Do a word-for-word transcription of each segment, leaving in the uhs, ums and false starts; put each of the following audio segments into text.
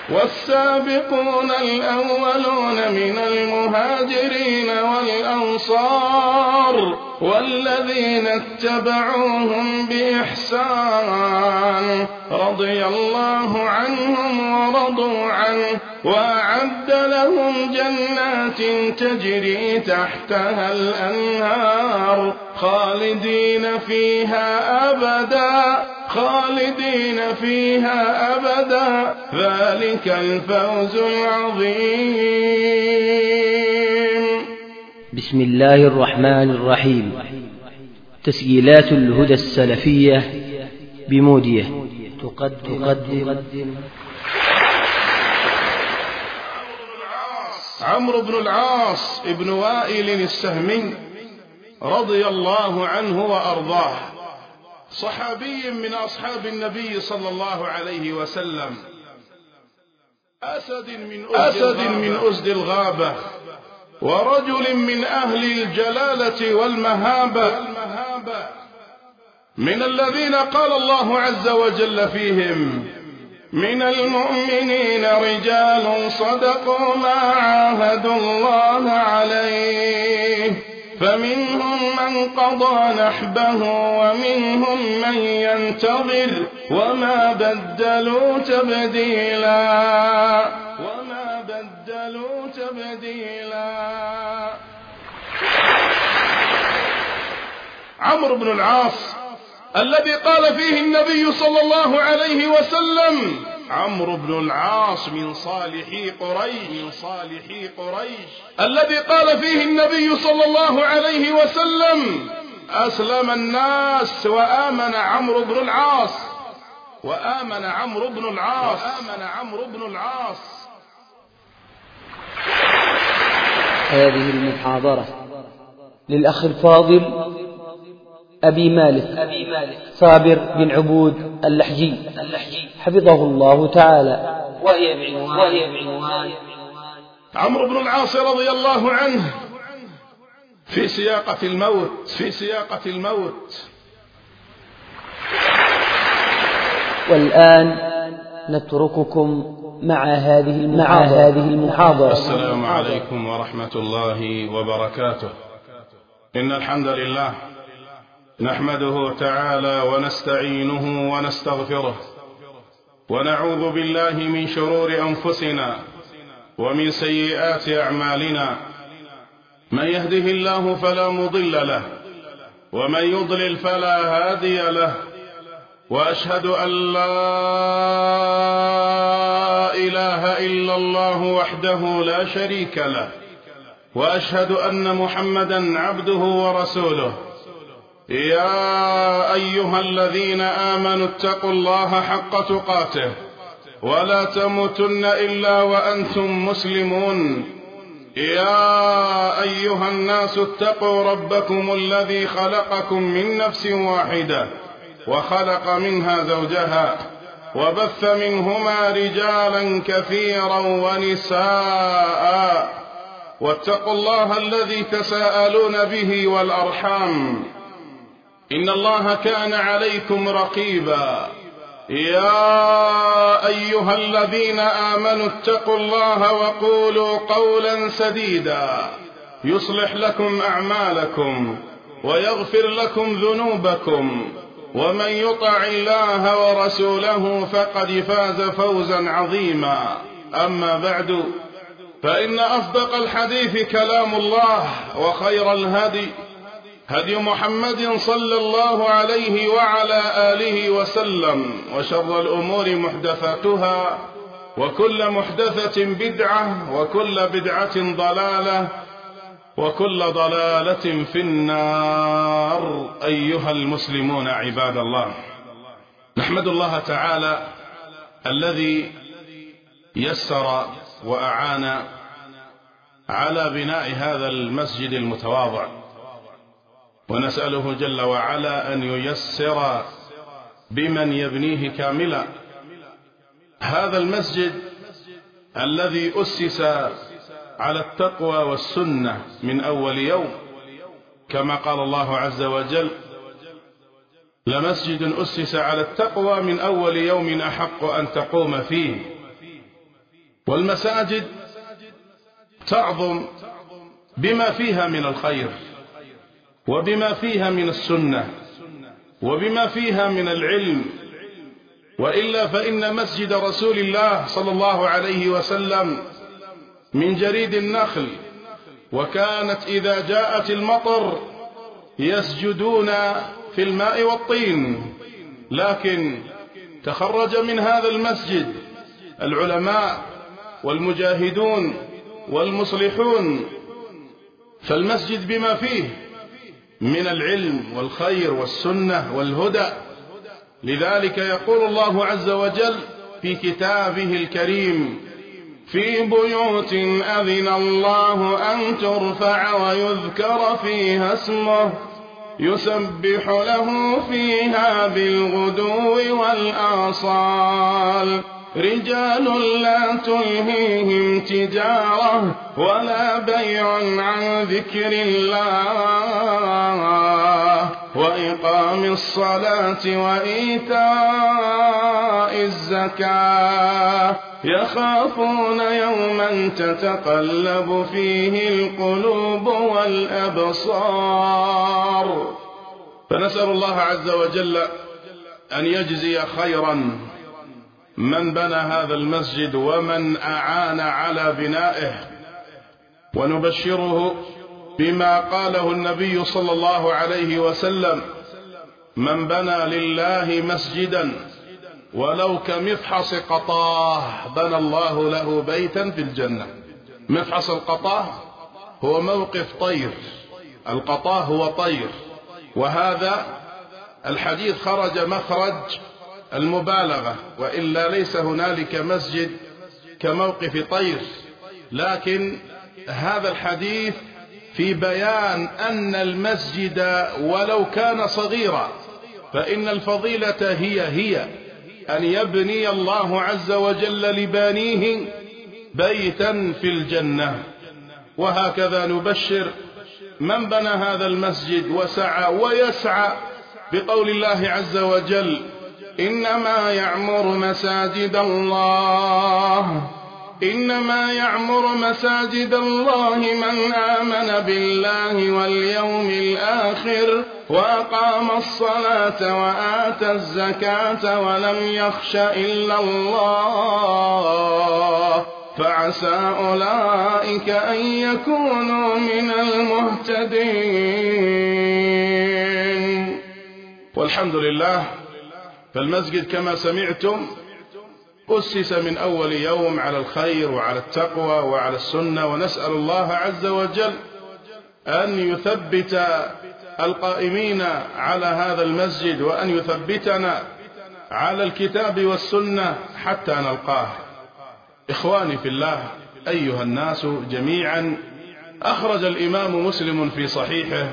والسابقون الأولون من المهاجرين والأنصار والذين اتبعوهم بإحسان رضي الله عنهم ورضوا عنه وأعد لهم جنات تجري تحتها الأنهار خالدين فيها أبدا خالدين فيها أبدا ذلك الفوز العظيم. بسم الله الرحمن الرحيم. تسجيلات الهدى السلفية بمودية تقدم عمرو بن العاص ابن وائل السهمي رضي الله عنه وأرضاه، صحابي من أصحاب النبي صلى الله عليه وسلم، أسد من أسد من أسد الغابة، ورجل من أهل الجلالة والمهابة، من الذين قال الله عز وجل فيهم: من المؤمنين رجال صدقوا ما عاهدوا الله عليه فمنهم من قضى نحبه ومنهم من ينتظر وما بدلوا تبديلا وما بدلوا تبديلا. عمرو بن العاص الذي قال فيه النبي صلى الله عليه وسلم: عمرو بن العاص من صالحي قريش من صالحي قريش الذي قال فيه النبي صلى الله عليه وسلم: أسلم الناس وآمن عمرو بن العاص وآمن عمرو بن العاص وآمن عمرو بن العاص. هذه المحاضرة للأخ الفاضل أبي مالك صابر بن عبود اللحجي حفظه الله تعالى، وهي بعنوان عمرو بن العاص رضي الله عنه في سياقة الموت في سياقة الموت. والآن نترككم مع هذه مع هذه المحاضرة. السلام عليكم ورحمة الله وبركاته. إن الحمد لله نحمده تعالى ونستعينه ونستغفره، ونعوذ بالله من شرور أنفسنا ومن سيئات أعمالنا. من يهده الله فلا مضل له، ومن يضلل فلا هادي له، وأشهد أن لا إله إلا الله وحده لا شريك له، وأشهد أن محمدا عبده ورسوله. يا أيها الذين آمنوا اتقوا الله حق تقاته ولا تموتن إلا وأنتم مسلمون. يا أيها الناس اتقوا ربكم الذي خلقكم من نفس واحدة وخلق منها زوجها وبث منهما رجالا كثيرا ونساء، واتقوا الله الذي تساءلون به والأرحام، إن الله كان عليكم رقيبا. يا أيها الذين آمنوا اتقوا الله وقولوا قولا سديدا يصلح لكم أعمالكم ويغفر لكم ذنوبكم، ومن يطع الله ورسوله فقد فاز فوزا عظيما. أما بعد، فإن أصدق الحديث كلام الله، وخير الهدي هدي محمد صلى الله عليه وعلى آله وسلم، وشر الأمور محدثاتها، وكل محدثة بدعة، وكل بدعة ضلالة، وكل ضلالة في النار. أيها المسلمون عباد الله، نحمد الله تعالى الذي يسر وأعان على بناء هذا المسجد المتواضع، ونسأله جل وعلا أن ييسر بمن يبنيه كاملا. هذا المسجد الذي أسس على التقوى والسنة من أول يوم، كما قال الله عز وجل: لمسجد أسس على التقوى من أول يوم أحق أن تقوم فيه. والمساجد تعظم بما فيها من الخير وبما فيها من السنة وبما فيها من العلم، وإلا فإن مسجد رسول الله صلى الله عليه وسلم من جريد النخل، وكانت إذا جاءت المطر يسجدون في الماء والطين، لكن تخرج من هذا المسجد العلماء والمجاهدون والمصلحون، فالمسجد بما فيه من العلم والخير والسنة والهدى. لذلك يقول الله عز وجل في كتابه الكريم: في بيوت أذن الله أن ترفع ويذكر فيها اسمه يسبح له فيها بالغدو والآصال رجال لا تلهيهم تجارة ولا بيع عن ذكر الله وإقام الصلاة وإيتاء الزكاة يخافون يوما تتقلب فيه القلوب والأبصار. فنسأل الله عز وجل أن يجزي خيرا من بنى هذا المسجد ومن أعان على بنائه، ونبشره بما قاله النبي صلى الله عليه وسلم: من بنى لله مسجدا ولو كمفحص قطاه بنى الله له بيتا في الجنة. مفحص القطاه هو موقف طير، القطاه هو طير، وهذا الحديث خرج مخرج المبالغة، وإلا ليس هنالك مسجد كموقف طير، لكن هذا الحديث في بيان أن المسجد ولو كان صغيرا فإن الفضيلة هي هي أن يبني الله عز وجل لبانيه بيتا في الجنة. وهكذا نبشر من بنى هذا المسجد وسعى ويسعى بقول الله عز وجل: إنما يعمر مساجد الله إنما يعمر مساجد الله من آمن بالله واليوم الآخر وأقام الصلاة وآتى الزكاة ولم يخش إلا الله فعسى أولئك أن يكونوا من المهتدين. والحمد لله، فالمسجد كما سمعتم أسس من أول يوم على الخير وعلى التقوى وعلى السنة، ونسأل الله عز وجل أن يثبت القائمين على هذا المسجد وأن يثبتنا على الكتاب والسنة حتى نلقاه. إخواني في الله، أيها الناس جميعا، أخرج الإمام مسلم في صحيحه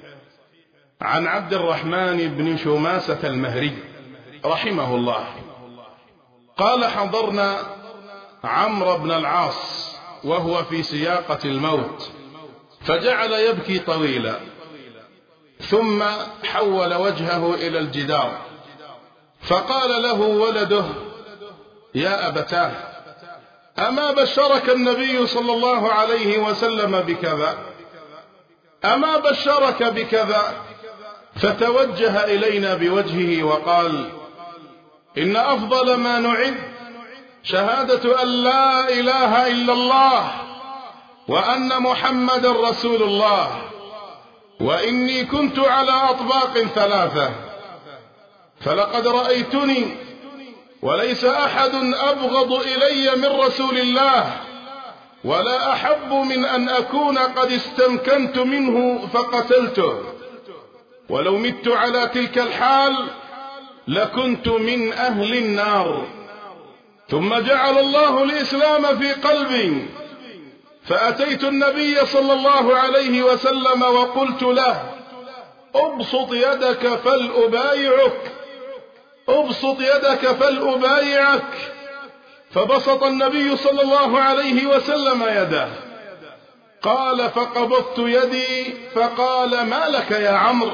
عن عبد الرحمن بن شماسة المهري رحمه الله قال: حضرنا عمرو بن العاص وهو في سياقة الموت، فجعل يبكي طويلا، ثم حول وجهه إلى الجدار، فقال له ولده: يا أبتاه، أما بشرك النبي صلى الله عليه وسلم بكذا؟ أما بشرك بكذا؟ فتوجه إلينا بوجهه وقال: إن أفضل ما نعد شهادة أن لا إله إلا الله وأن محمد رسول الله، وإني كنت على أطباق ثلاثة، فلقد رأيتني وليس أحد أبغض إلي من رسول الله، ولا أحب من أن أكون قد استمكنت منه فقتلته، ولو مت على تلك الحال لكنت من أهل النار. ثم جعل الله الإسلام في قلبي، فأتيت النبي صلى الله عليه وسلم وقلت له: أبسط يدك فلأبايعك أبسط يدك فلأبايعك فبسط النبي صلى الله عليه وسلم يده. قال: فقبضت يدي، فقال: ما لك يا عمرو؟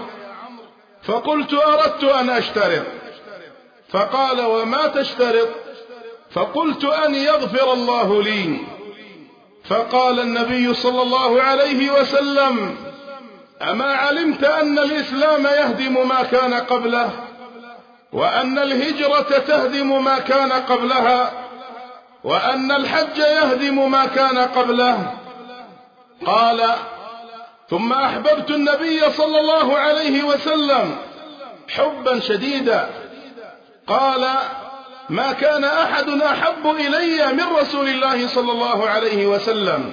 فقلت: أردت أن أشترط. فقال: وما تشترط؟ فقلت أن يغفر الله لي. فقال النبي صلى الله عليه وسلم: أما علمت أن الإسلام يهدم ما كان قبله، وأن الهجرة تهدم ما كان قبلها، وأن الحج يهدم ما كان قبله؟ قال: ثم أحببت النبي صلى الله عليه وسلم حبا شديدا. قال: ما كان أحد أحب إلي من رسول الله صلى الله عليه وسلم،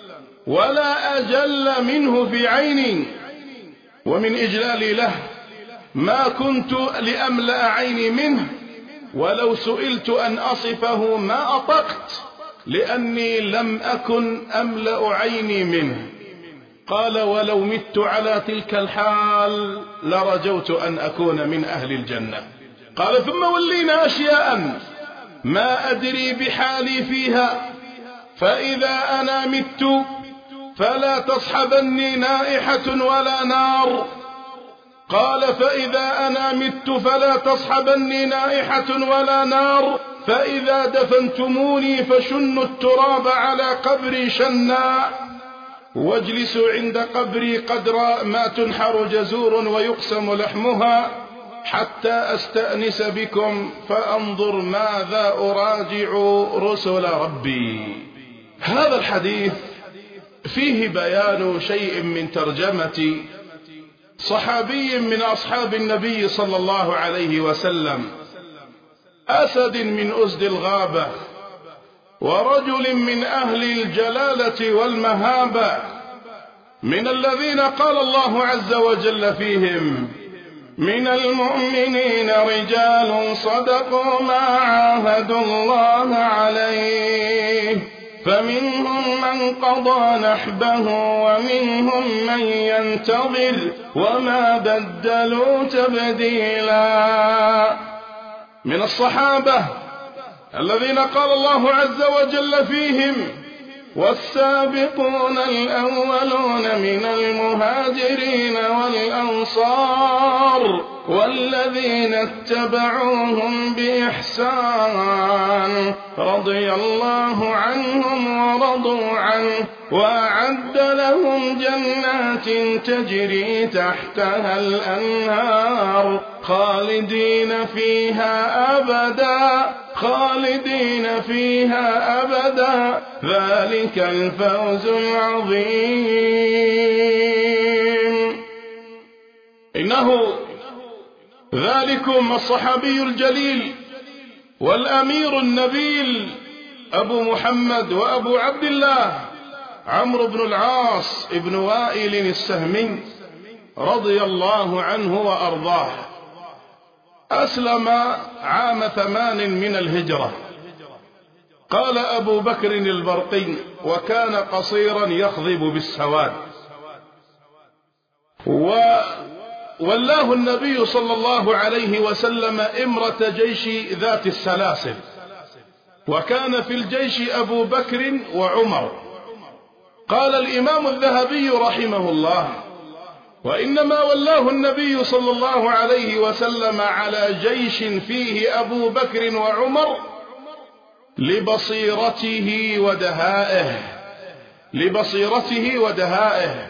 ولا أجل منه في عيني، ومن إجلالي له ما كنت لأملأ عيني منه، ولو سئلت أن أصفه ما أطقت، لأني لم أكن أملأ عيني منه. قال: ولو مت على تلك الحال لرجوت أن أكون من أهل الجنة. قال: ثم ولينا أشياء ما أدري بحالي فيها، فإذا أنا مت فلا تصحبني نائحة ولا نار. قال: فإذا أنا مت فلا تصحبني نائحة ولا نار، فإذا دفنتموني فشنوا التراب على قبري شنا، واجلسوا عند قبري قدر ما تنحر جزور ويقسم لحمها، حتى أستأنس بكم فأنظر ماذا أراجع رسل ربي. هذا الحديث فيه بيان شيء من ترجمة صحابي من أصحاب النبي صلى الله عليه وسلم، أسد من أسد الغابة، ورجل من أهل الجلالة والمهابة، من الذين قال الله عز وجل فيهم: من المؤمنين رجال صدقوا ما عاهدوا الله عليه، فمنهم من قضى نحبه ومنهم من ينتظر وما بدلوا تبديلا. من الصحابة الذين قال الله عز وجل فيهم: والسابقون الأولون من المهاجرين والأنصار والذين اتبعوهم بإحسان رضي الله عنهم ورضوا عنه، وأعد لهم جنات تجري تحتها الأنهار خالدين فيها أبدا خالدين فيها أبدا، ذلك الفوز العظيم. إنه ذلكم الصحابي الجليل والأمير النبيل أبو محمد وأبو عبد الله عمرو بن العاص بن وائل السهمي رضي الله عنه وأرضاه. أسلم عام ثمان من الهجرة. قال أبو بكر البرقي: وكان قصيرا يخضب بالسواد. وولاه النبي صلى الله عليه وسلم إمرة جيش ذات السلاسل، وكان في الجيش أبو بكر وعمر. قال الإمام الذهبي رحمه الله: وإنما ولاه النبي صلى الله عليه وسلم على جيش فيه أبو بكر وعمر لبصيرته ودهائه لبصيرته ودهائه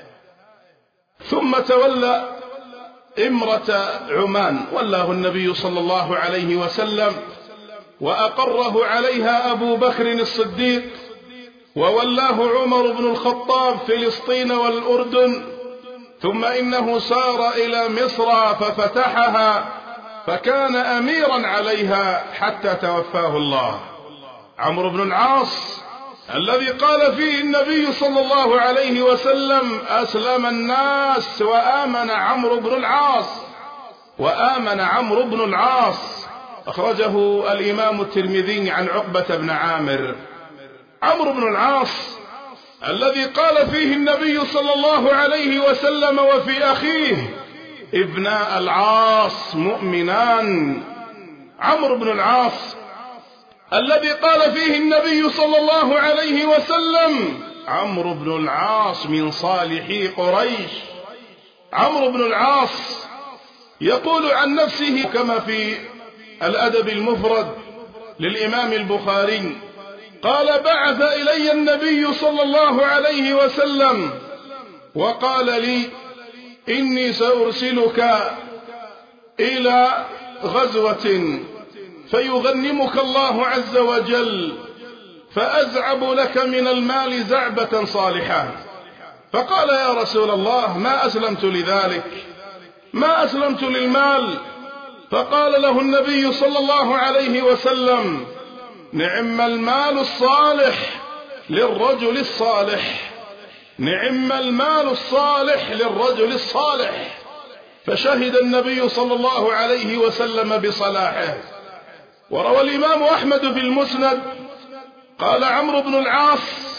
ثم تولى إمرة عمان، ولاه النبي صلى الله عليه وسلم وأقره عليها أبو بكر الصديق، وولاه عمر بن الخطاب فلسطين والأردن، ثم إنه سار إلى مصر ففتحها، فكان أميرا عليها حتى توفاه الله. عمرو بن العاص الذي قال فيه النبي صلى الله عليه وسلم: أسلم الناس وآمن عمرو بن العاص وآمن عمرو بن العاص أخرجه الإمام الترمذي عن عقبة بن عامر. عمرو بن العاص الذي قال فيه النبي صلى الله عليه وسلم: وفي أخيه ابن العاص مؤمنان. عمرو بن العاص الذي قال فيه النبي صلى الله عليه وسلم: عمرو بن العاص من صالحي قريش. عمرو بن العاص يقول عن نفسه كما في الأدب المفرد: للإمام البخاري قال: بعث إلي النبي صلى الله عليه وسلم وقال لي: إني سأرسلك إلى غزوة فيغنمك الله عز وجل، فأزعب لك من المال زعبة صالحة. فقال: يا رسول الله، ما أسلمت لذلك، ما أسلمت للمال. فقال له النبي صلى الله عليه وسلم: نعم المال الصالح للرجل الصالح، نعم المال الصالح للرجل الصالح. فشهد النبي صلى الله عليه وسلم بصلاحه. وروى الإمام أحمد في المسند قال عمرو بن العاص: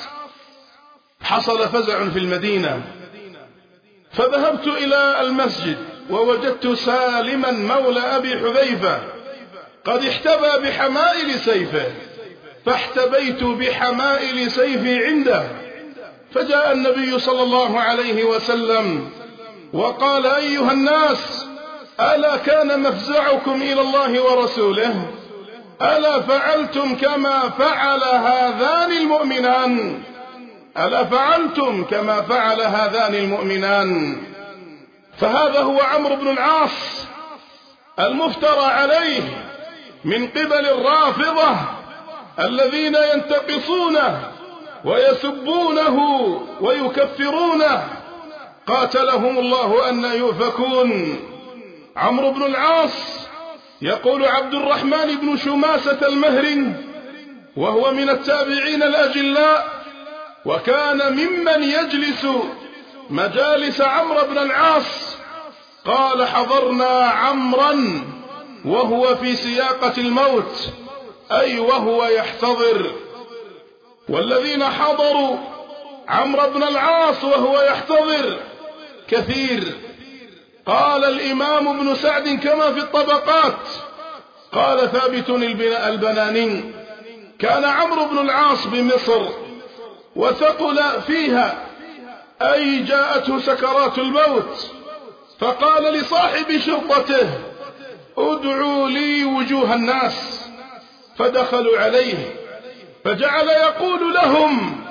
حصل فزع في المدينة، فذهبت إلى المسجد ووجدت سالما مولى أبي حذيفة قد احتبى بحمائل سيفه، فاحتبيت بحمائل سيفي عنده. فجاء النبي صلى الله عليه وسلم وقال: أيها الناس، ألا كان مفزعكم إلى الله ورسوله؟ ألا فعلتم كما فعل هذان المؤمنان؟ ألا فعلتم كما فعل هذان المؤمنان؟ فهذا هو عمرو بن العاص المفترى عليه من قبل الرافضة الذين ينتقصونه ويسبونه ويكفرونه، قاتلهم الله أن يؤفكون. عمرو بن العاص يقول عبد الرحمن بن شماسة المهري وهو من التابعين الأجلاء، وكان ممن يجلس مجالس عمرو بن العاص، قال: حضرنا عمرا وهو في سياقة الموت، أي وهو يحتضر. والذين حضروا عمرو بن العاص وهو يحتضر كثير. قال الإمام ابن سعد كما في الطبقات، قال ثابت البناني: كان عمرو بن العاص بمصر وثقل فيها، أي جاءته سكرات الموت، فقال لصاحب شرطته: ادعوا لي وجوه الناس. فدخلوا عليه فجعل يقول لهم: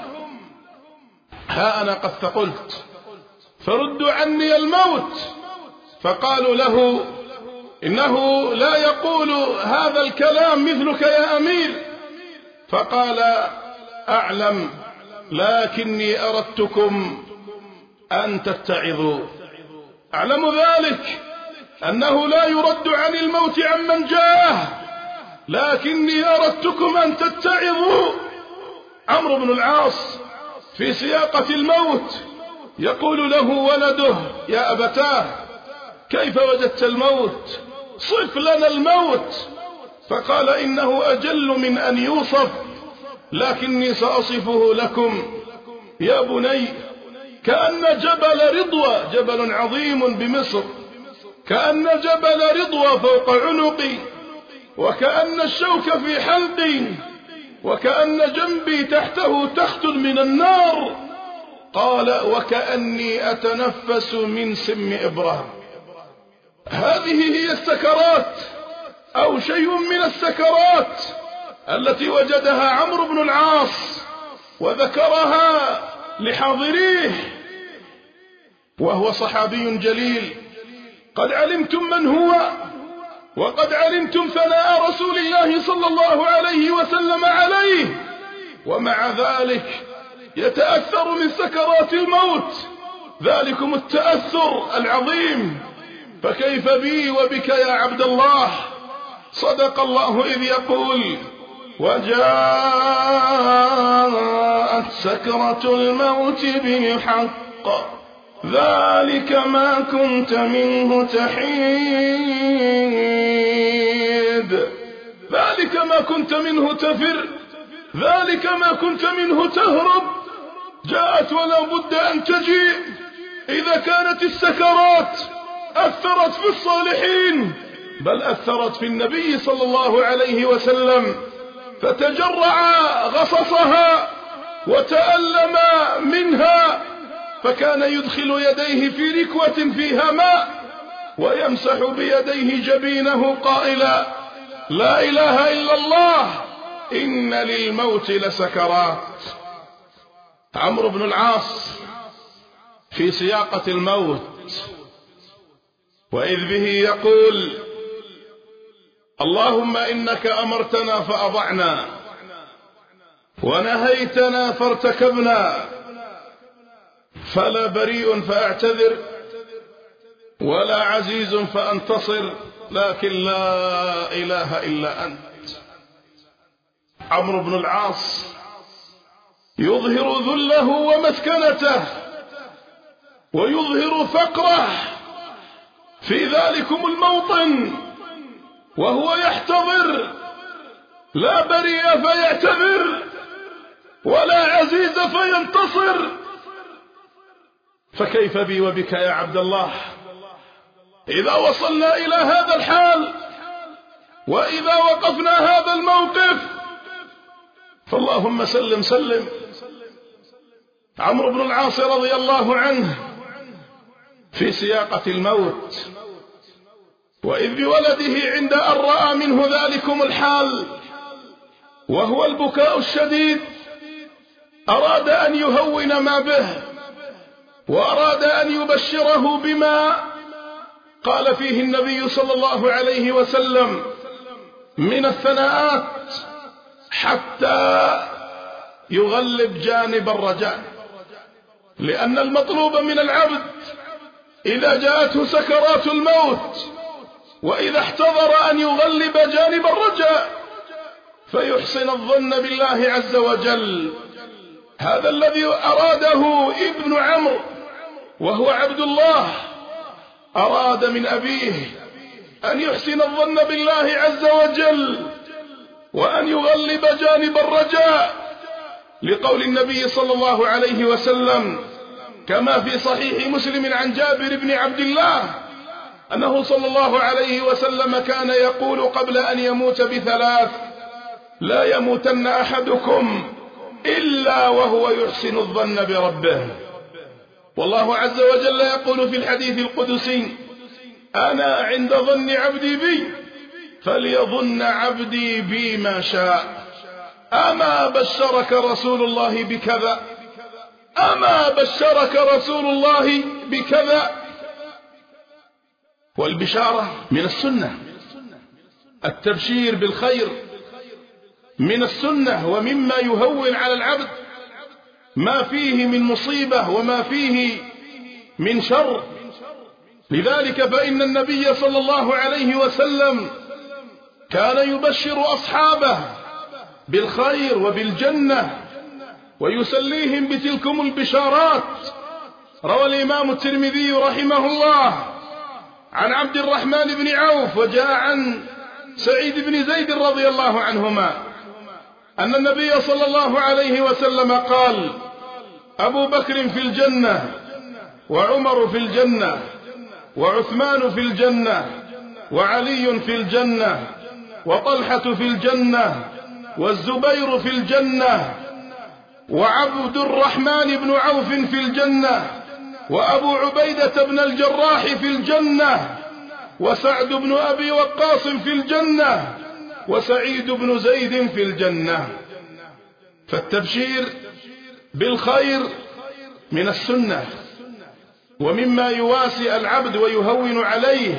ها أنا قد ثقلت، فردوا عني الموت. فقالوا له: إنه لا يقول هذا الكلام مثلك يا أمير. فقال: أعلم، لكني أردتكم أن تتعظوا. أعلم ذلك أنه لا يرد عن الموت عمن جاءه، لكني أردتكم أن تتعظوا. عمرو بن العاص في سياقة الموت يقول له ولده: يا أبتاه، كيف وجدت الموت؟ صف لنا الموت. فقال: إنه أجل من أن يوصف، لكني سأصفه لكم. يا بني، كأن جبل رضوى، جبل عظيم بمصر، كأن جبل رضوى فوق عنقي، وكأن الشوك في حلقي، وكأن جنبي تحته تخت من النار. قال: وكأني أتنفس من سم إبرة. هذه هي السكرات أو شيء من السكرات التي وجدها عمرو بن العاص وذكرها لحاضريه، وهو صحابي جليل. قد علمتم من هو، وقد علمتم ثناء رسول الله صلى الله عليه وسلم عليه، ومع ذلك يتأثر من سكرات الموت، ذلكم التأثر العظيم. فكيف بي وبك يا عبد الله؟ صدق الله إذ يقول: وجاءت سكرة الموت بالحق، ذلك ما كنت منه تحيد، ذلك ما كنت منه تفر، ذلك ما كنت منه تهرب. جاءت ولا بد أن تجيء. إذا كانت السكرات أثرت في الصالحين، بل أثرت في النبي صلى الله عليه وسلم، فتجرع غصصها وتألم منها، فكان يدخل يديه في ركوة فيها ماء ويمسح بيديه جبينه قائلا: لا إله إلا الله إن للموت لسكرات. عمرو بن العاص في سياقة الموت وإذ به يقول اللهم إنك أمرتنا فأضعنا ونهيتنا فارتكبنا فلا بريء فأعتذر ولا عزيز فأنتصر لكن لا إله إلا أنت. عمرو بن العاص يظهر ذله ومسكنته ويظهر فقره في ذلكم الموطن وهو يحتضر، لا بريء فيعتذر ولا عزيز فينتصر. فكيف بي وبك يا عبد الله إذا وصلنا إلى هذا الحال وإذا وقفنا هذا الموقف؟ فاللهم سلم سلم. عمرو بن العاص رضي الله عنه في سياقة الموت وإذ بولده عند أن رأى منه ذلكم الحال وهو البكاء الشديد أراد أن يهون ما به وأراد أن يبشره بما قال فيه النبي صلى الله عليه وسلم من الثناءات حتى يغلب جانب الرجاء، لأن المطلوب من العبد إذا جاءته سكرات الموت وإذا احتضر أن يغلب جانب الرجاء فيحسن الظن بالله عز وجل. هذا الذي أراده ابن عمرو وهو عبد الله، أراد من أبيه أن يحسن الظن بالله عز وجل وأن يغلب جانب الرجاء، لقول النبي صلى الله عليه وسلم كما في صحيح مسلم عن جابر بن عبد الله أنه صلى الله عليه وسلم كان يقول قبل أن يموت بثلاث: لا يموتن أحدكم إلا وهو يحسن الظن بربه. والله عز وجل يقول في الحديث القدسي: أنا عند ظن عبدي بي فليظن عبدي بي ما شاء. أما بشرك رسول الله بكذا؟ أما بشرك رسول الله بكذا؟ والبشارة من السنة، التبشير بالخير من السنة ومما يهون على العبد ما فيه من مصيبة وما فيه من شر. لذلك فإن النبي صلى الله عليه وسلم كان يبشر أصحابه بالخير وبالجنة ويسليهم بتلكم البشارات. روى الإمام الترمذي رحمه الله عن عبد الرحمن بن عوف وجاء عن سعيد بن زيد رضي الله عنهما أن النبي صلى الله عليه وسلم قال: أبو بكر في الجنة وعمر في الجنة وعثمان في الجنة وعلي في الجنة وطلحة في الجنة والزبير في الجنة وعبد الرحمن بن عوف في الجنة وأبو عبيدة بن الجراح في الجنة وسعد بن أبي وقاص في الجنة وسعيد بن زيد في الجنة. فالتبشير بالخير من السنة ومما يواسي العبد ويهون عليه.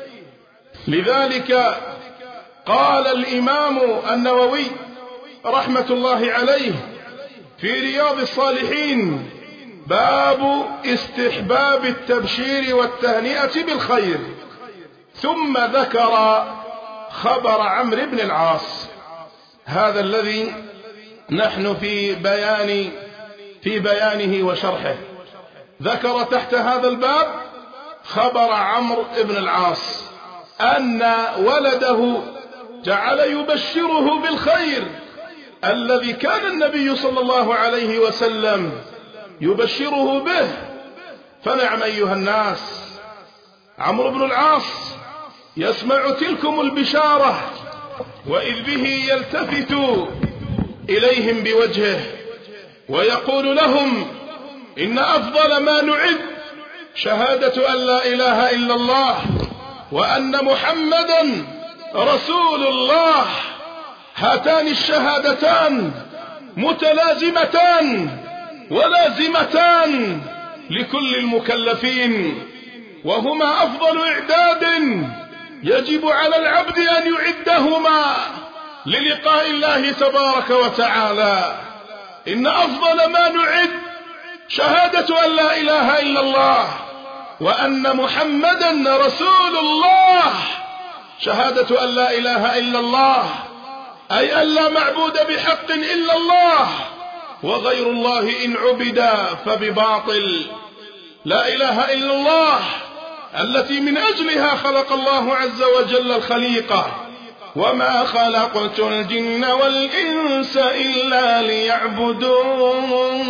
لذلك قال الإمام النووي رحمة الله عليه في رياض الصالحين: باب استحباب التبشير والتهنئة بالخير. ثم ذكر خبر عمرو بن العاص، هذا الذي نحن في بيان في بيانه وشرحه. ذكر تحت هذا الباب خبر عمرو بن العاص أن ولده جعل يبشره بالخير الذي كان النبي صلى الله عليه وسلم يبشره به. فنعم أيها الناس، عمرو بن العاص يسمع تلكم البشارة وإذ به يلتفت إليهم بوجهه ويقول لهم: إن أفضل ما نعد شهادة أن لا إله إلا الله وأن محمدا رسول الله. هاتان الشهادتان متلازمتان ولازمتان لكل المكلفين، وهما أفضل إعداد يجب على العبد أن يعدهما للقاء الله تبارك وتعالى. إن أفضل ما نعد شهادة أن لا إله إلا الله وأن محمدا رسول الله. شهادة أن لا إله إلا الله أي أن لا معبود بحق إلا الله، وغير الله إن عبد فبباطل. لا إله إلا الله التي من أجلها خلق الله عز وجل الخليقة: وما خلقت الجن والإنس إلا ليعبدون.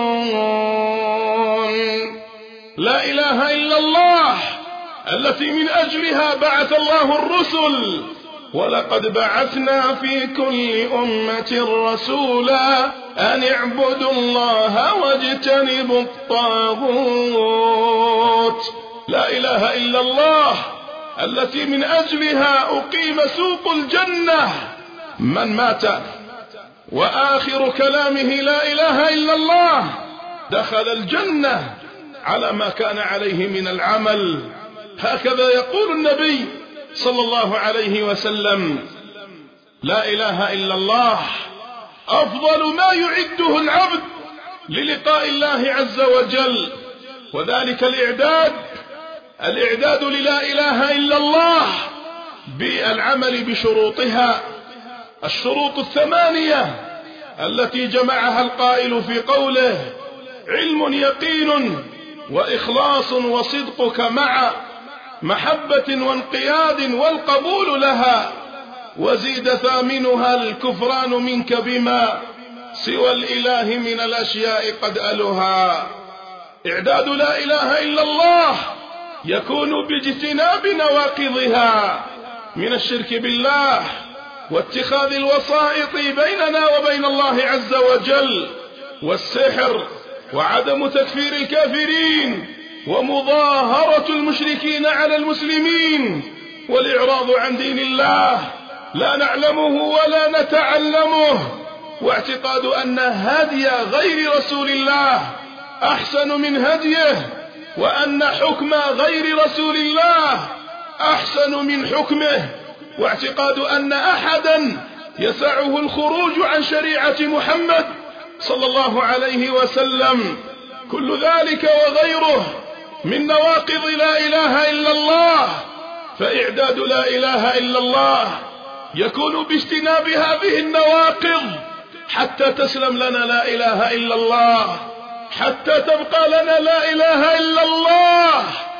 لا إله إلا الله التي من أجلها بعث الله الرسل: ولقد بعثنا في كل أمة رسولا أن اعبدوا الله واجتنبوا الطاغوت. لا إله إلا الله التي من أجلها أقيم سوق الجنة: من مات وآخر كلامه لا إله إلا الله دخل الجنة على ما كان عليه من العمل. هكذا يقول النبي صلى الله عليه وسلم: لا إله إلا الله أفضل ما يعده العبد للقاء الله عز وجل، وذلك الإعداد الإعداد للا إله إلا الله بالعمل بشروطها، الشروط الثمانية التي جمعها القائل في قوله: علم يقين وإخلاص وصدقك مع محبة وانقياد والقبول لها، وزيد ثامنها الكفران منك بما سوى الإله من الأشياء قد ألها. إعداد لا إله إلا الله يكون باجتناب نواقضها من الشرك بالله واتخاذ الوسائط بيننا وبين الله عز وجل، والسحر، وعدم تكفير الكافرين، ومظاهرة المشركين على المسلمين، والإعراض عن دين الله لا نعلمه ولا نتعلمه، واعتقاد أن هدي غير رسول الله أحسن من هديه، وأن حكم غير رسول الله أحسن من حكمه، واعتقاد أن أحدا يسعه الخروج عن شريعة محمد صلى الله عليه وسلم. كل ذلك وغيره من نواقض لا إله إلا الله. فإعداد لا إله إلا الله يكون باجتناب هذه النواقض حتى تسلم لنا لا إله إلا الله، حتى تبقى لنا لا إله إلا الله،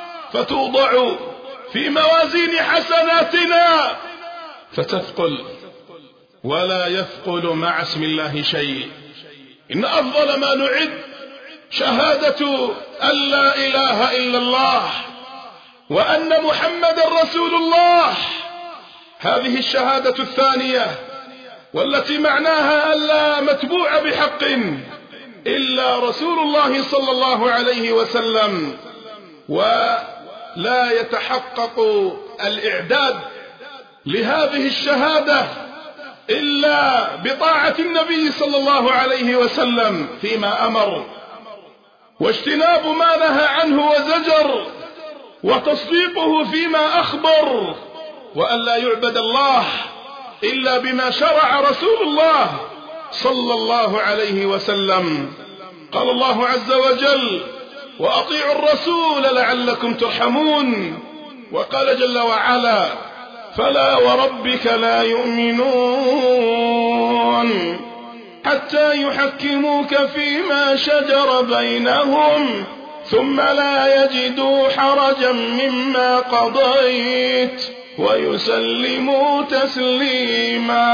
فتوضع في موازين حسناتنا فتثقل ولا يثقل مع اسم الله شيء. إن أفضل ما نعد شهادة أن لا إله إلا الله وأن محمد رسول الله. هذه الشهادة الثانية والتي معناها أن لا متبوع بحق إلا رسول الله صلى الله عليه وسلم، ولا يتحقق الإعداد لهذه الشهادة إلا بطاعة النبي صلى الله عليه وسلم فيما أمر، واجتناب ما نهى عنه وزجر، وتصديقه فيما أخبر، وأن لا يعبد الله إلا بما شرع رسول الله صلى الله عليه وسلم. قال الله عز وجل: وأطيعوا الرسول لعلكم ترحمون. وقال جل وعلا: فلا وربك لا يؤمنون حتى يحكموك فيما شجر بينهم ثم لا يجدوا حرجا مما قضيت ويسلموا تسليما.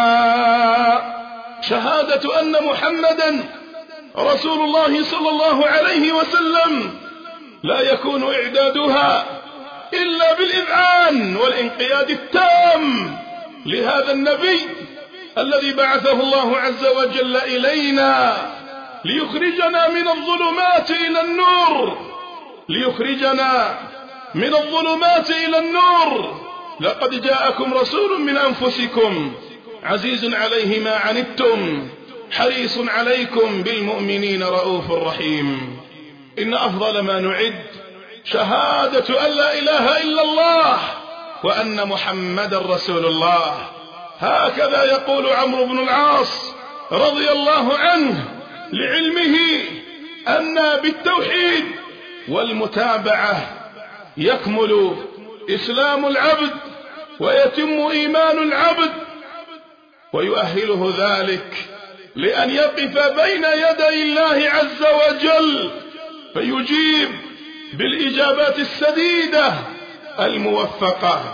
شهادة أن محمدا رسول الله صلى الله عليه وسلم لا يكون إعدادها إلا بالإذعان والانقياد التام لهذا النبي الذي بعثه الله عز وجل إلينا ليخرجنا من الظلمات إلى النور، ليخرجنا من الظلمات إلى النور، لقد جاءكم رسول من أنفسكم عزيز عليه ما عنتم حريص عليكم بالمؤمنين رؤوف رحيم. إن أفضل ما نعد شهادة أن لا إله إلا الله وأن محمد رسول الله. هكذا يقول عمرو بن العاص رضي الله عنه لعلمه أن بالتوحيد والمتابعة يكمل إسلام العبد ويتم إيمان العبد، ويؤهله ذلك لأن يقف بين يدي الله عز وجل فيجيب بالإجابات السديدة الموفقة.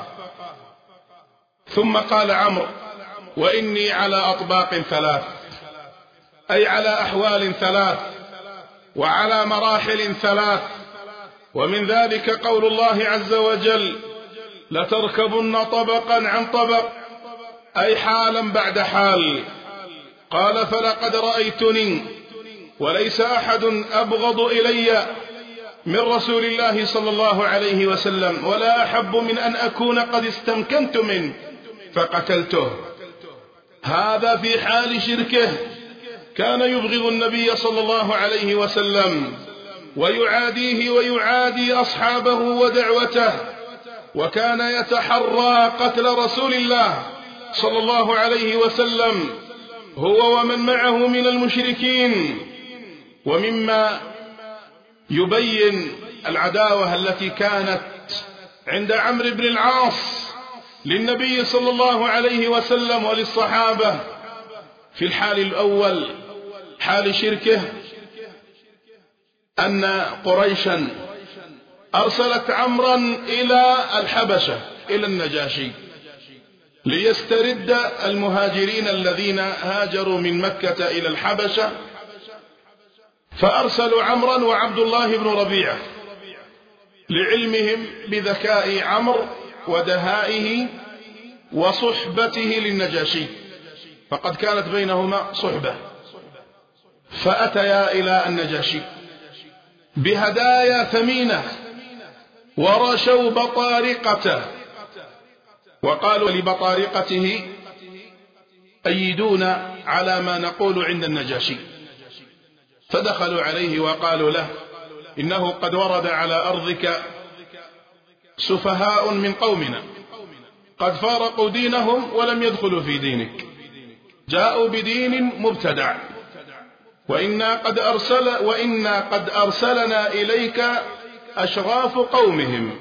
ثم قال عمرو: وإني على أطباق ثلاث، أي على أحوال ثلاث وعلى مراحل ثلاث، ومن ذلك قول الله عز وجل: لتركبن طبقا عن طبق، أي حالا بعد حال. قال: فلقد رأيتني وليس أحد أبغض إلي من رسول الله صلى الله عليه وسلم، ولا أحب من أن أكون قد استمكنت منه فقتلته. هذا في حال شركه، كان يبغض النبي صلى الله عليه وسلم ويعاديه ويعادي أصحابه ودعوته، وكان يتحرى قتل رسول الله صلى الله عليه وسلم هو ومن معه من المشركين. ومما يبين العداوة التي كانت عند عمرو بن العاص للنبي صلى الله عليه وسلم وللصحابة في الحال الأول حال شركه، أن قريشا أرسلت عمرا إلى الحبشة إلى النجاشي ليسترد المهاجرين الذين هاجروا من مكة إلى الحبشة، فأرسلوا عمرا وعبد الله بن ربيعة لعلمهم بذكاء عمرو ودهائه وصحبته للنجاشي، فقد كانت بينهما صحبة. فأتيا إلى النجاشي بهدايا ثمينة ورشوا بطارقته، وقالوا لبطارقته: أيدونا على ما نقول عند النجاشي. فدخلوا عليه وقالوا له: إنه قد ورد على أرضك سفهاء من قومنا قد فارقوا دينهم ولم يدخلوا في دينك، جاءوا بدين مبتدع، وإنا قد أرسل وإنا قد أرسلنا إليك أشراف قومهم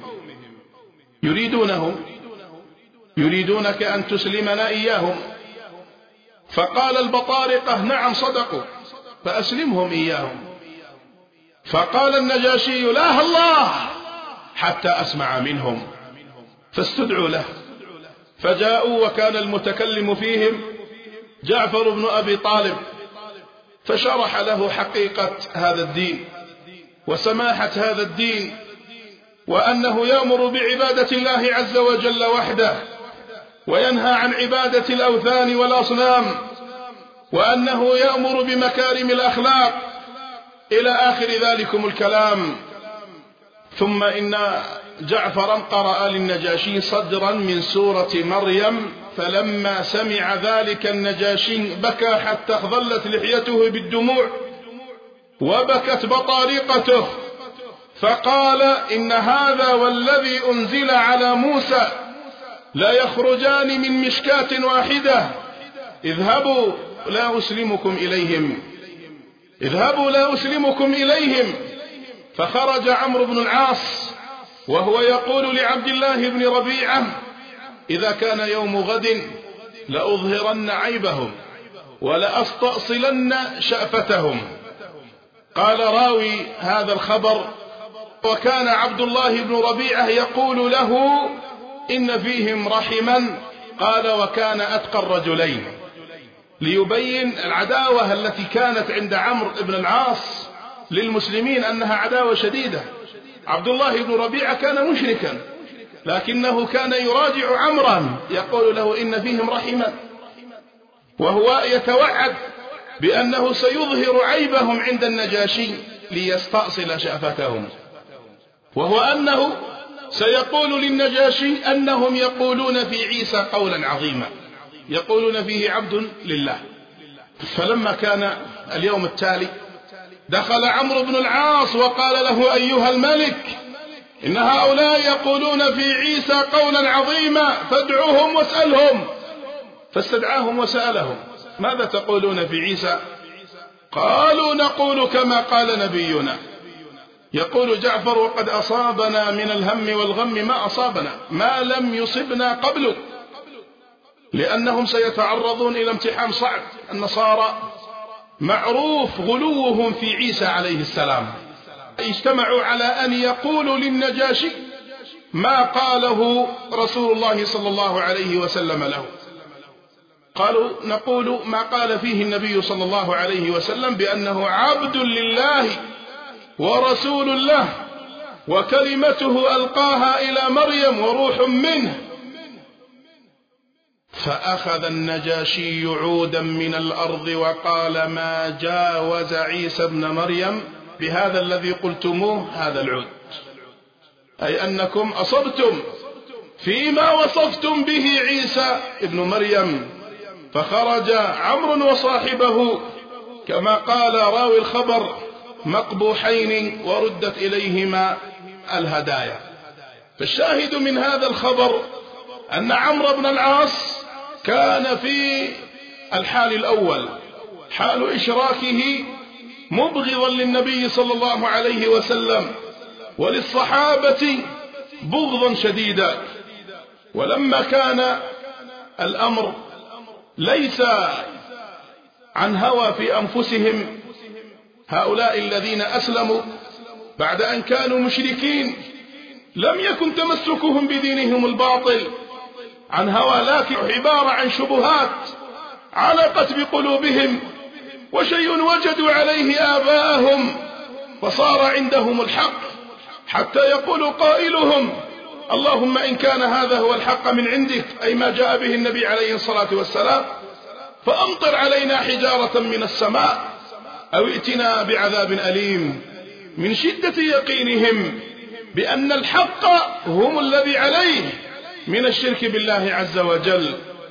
يريدونهم يريدونك أن تسلمنا إياهم. فقال البطارقة: نعم صدقوا، فأسلمهم إياهم. فقال النجاشي: لا الله حتى أسمع منهم. فاستدعوا له، فجاءوا، وكان المتكلم فيهم جعفر بن أبي طالب، فشرح له حقيقة هذا الدين وسماحة هذا الدين، وأنه يأمر بعبادة الله عز وجل وحده وينهى عن عبادة الأوثان والأصنام، وأنه يأمر بمكارم الأخلاق إلى آخر ذلكم الكلام. ثم إن جعفرا قرأ للنجاشي صدرا من سورة مريم، فلما سمع ذلك النجاشي بكى حتى اخضلت لحيته بالدموع وبكت بطارقته، فقال: إن هذا والذي أنزل على موسى لا يخرجان من مشكاة واحدة، اذهبوا لا أسلمكم إليهم اذهبوا لا أسلمكم إليهم. فخرج عمرو بن العاص وهو يقول لعبد الله بن ربيعة: إذا كان يوم غد لأظهرن عيبهم ولأستأصلن شأفتهم. قال راوي هذا الخبر: وكان عبد الله بن ربيعة يقول له: إن فيهم رحما. قال: وكان أتقى الرجلين، ليبين العداوة التي كانت عند عمرو بن العاص للمسلمين أنها عداوة شديدة. عبد الله بن ربيعة كان مشركا، لكنه كان يراجع عمرا يقول له: إن فيهم رحما، وهو يتوعد بأنه سيظهر عيبهم عند النجاشي ليستأصل شأفتهم، وهو أنه سيقول للنجاشي أنهم يقولون في عيسى قولا عظيما يقولون فيه عبد لله. فلما كان اليوم التالي دخل عمرو بن العاص وقال له: أيها الملك، إن هؤلاء يقولون في عيسى قولا عظيما فادعوهم واسألهم. فاستدعاهم وسألهم: ماذا تقولون في عيسى؟ قالوا: نقول كما قال نبينا. يقول جعفر: وقد أصابنا من الهم والغم ما أصابنا ما لم يصبنا قبل، لأنهم سيتعرضون إلى امتحان صعب. النصارى معروف غلوهم في عيسى عليه السلام، اجتمعوا على أن يقولوا للنجاشي ما قاله رسول الله صلى الله عليه وسلم له. قالوا: نقول ما قال فيه النبي صلى الله عليه وسلم بأنه عبد لله ورسول له وكلمته ألقاها إلى مريم وروح منه. فأخذ النجاشي عودا من الأرض وقال: ما جاوز عيسى ابن مريم بهذا الذي قلتموه هذا العود، أي أنكم أصبتم فيما وصفتم به عيسى ابن مريم. فخرج عمرو وصاحبه كما قال راوي الخبر مقبوحين وردت إليهما الهدايا. فالشاهد من هذا الخبر أن عمرو بن العاص كان في الحال الأول حال إشراكه مبغضا للنبي صلى الله عليه وسلم وللصحابة بغضا شديدا. ولما كان الأمر ليس عن هوى في أنفسهم، هؤلاء الذين أسلموا بعد أن كانوا مشركين لم يكن تمسكهم بدينهم الباطل عن هوى، لكن عبارة عن شبهات علقت بقلوبهم وشيء وجدوا عليه آباءهم فصار عندهم الحق، حتى يقول قائلهم: اللهم إن كان هذا هو الحق من عندك، أي ما جاء به النبي عليه الصلاة والسلام، فأمطر علينا حجارة من السماء أو ائتنا بعذاب أليم، من شدة يقينهم بأن الحق هم الذي عليه من الشرك بالله عز وجل.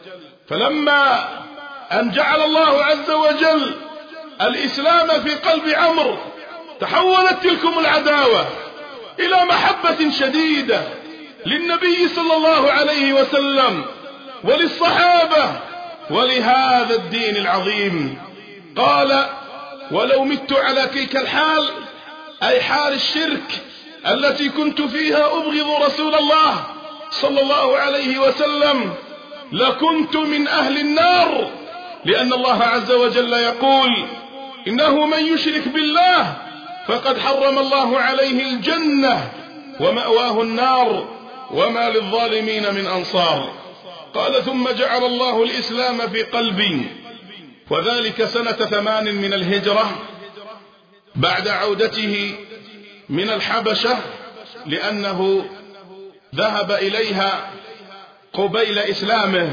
فلما أن جعل الله عز وجل الإسلام في قلب عمرو تحولت تلكم العداوة إلى محبة شديدة للنبي صلى الله عليه وسلم وللصحابة ولهذا الدين العظيم. قال: ولو مت على تلك الحال، أي حال الشرك التي كنت فيها أبغض رسول الله صلى الله عليه وسلم، لكنت من أهل النار، لأن الله عز وجل يقول: إنه من يشرك بالله فقد حرم الله عليه الجنة ومأواه النار وما للظالمين من أنصار. قال: ثم جعل الله الإسلام في قلبي، وذلك سنة ثمان من الهجرة بعد عودته من الحبشة، لأنه ذهب إليها قبيل إسلامه،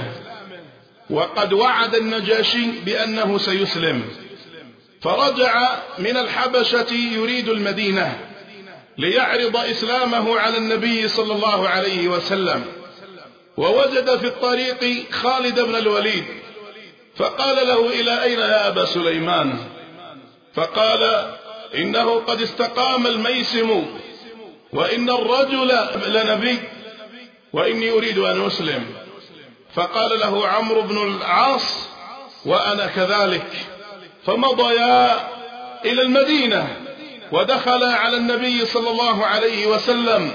وقد وعد النجاشي بأنه سيسلم، فرجع من الحبشة يريد المدينة ليعرض إسلامه على النبي صلى الله عليه وسلم، ووجد في الطريق خالد بن الوليد فقال له: إلى أين يا أبا سليمان؟ فقال: إنه قد استقام الميسم وإن الرجل لنبي وإني أريد أن أسلم. فقال له عمرو بن العاص: وأنا كذلك. فمضيا إلى المدينة ودخل على النبي صلى الله عليه وسلم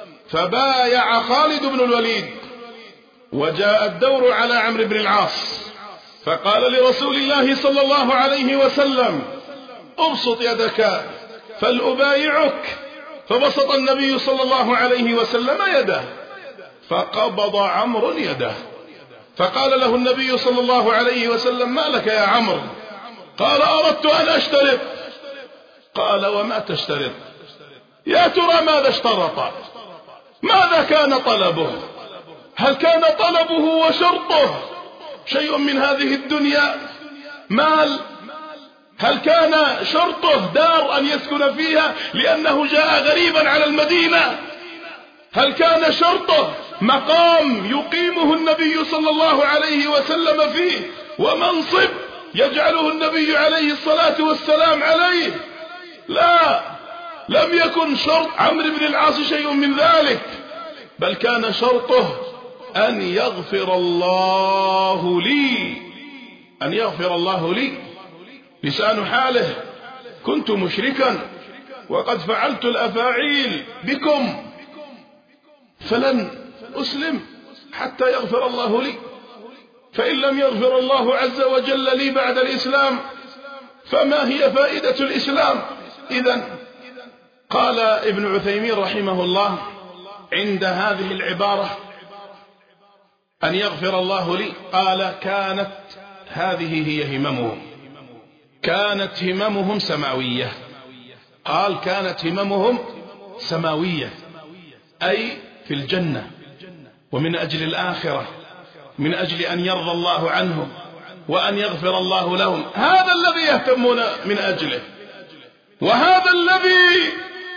فبايع خالد بن الوليد، وجاء الدور على عمرو بن العاص فقال لرسول الله صلى الله عليه وسلم: ابسط يدك فلأبايعك. فبسط النبي صلى الله عليه وسلم يده فقبض عمرو يده، فقال له النبي صلى الله عليه وسلم: ما لك يا عمرو؟ قال: أردت أن أشترط. قال: وما تشترط؟ يا ترى ماذا اشترط؟ ماذا كان طلبه؟ هل كان طلبه وشرطه شيء من هذه الدنيا؟ مال؟ هل كان شرطه دار أن يسكن فيها لأنه جاء غريبا على المدينة؟ هل كان شرطه مقام يقيمه النبي صلى الله عليه وسلم فيه ومنصب يجعله النبي عليه الصلاة والسلام عليه؟ لا، لم يكن شرط عمرو بن العاص شيء من ذلك، بل كان شرطه أن يغفر الله لي، أن يغفر الله لي. لسان حاله: كنت مشركا وقد فعلت الأفاعيل بكم، فلن أسلم حتى يغفر الله لي، فإن لم يغفر الله عز وجل لي بعد الإسلام فما هي فائدة الإسلام؟ إذن قال ابن عثيمين رحمه الله عند هذه العبارة أن يغفر الله لي، قال: كانت هذه هي هممهم، كانت هممهم سماوية. قال: كانت هممهم سماوية، أي في الجنة ومن أجل الآخرة، من أجل أن يرضى الله عنهم وأن يغفر الله لهم. هذا الذي يهتمون من أجله، وهذا الذي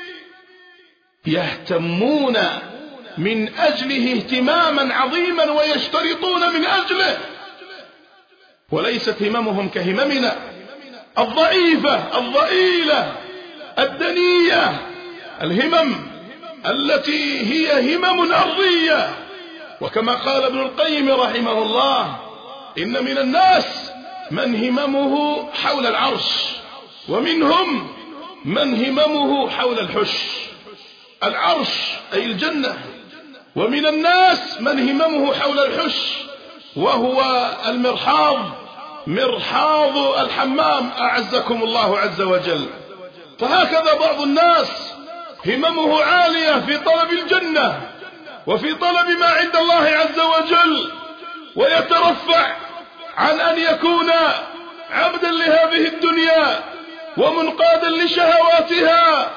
يهتمون من أجله اهتماما عظيما ويشترطون من أجله، وليست هممهم كهممنا الضعيفة الضئيلة الدنية، الهمم التي هي همم أرضية. وكما قال ابن القيم رحمه الله: إن من الناس من هممه حول العرش، ومنهم من هممه حول الحش، العرش أي الجنة، ومن الناس من هممه حول الحش وهو المرحاض، مرحاض الحمام، أعزكم الله عز وجل. فهكذا بعض الناس هممه عالية في طلب الجنة وفي طلب ما عند الله عز وجل، ويترفع عن أن يكون عبدا لهذه الدنيا ومنقادا لشهواتها.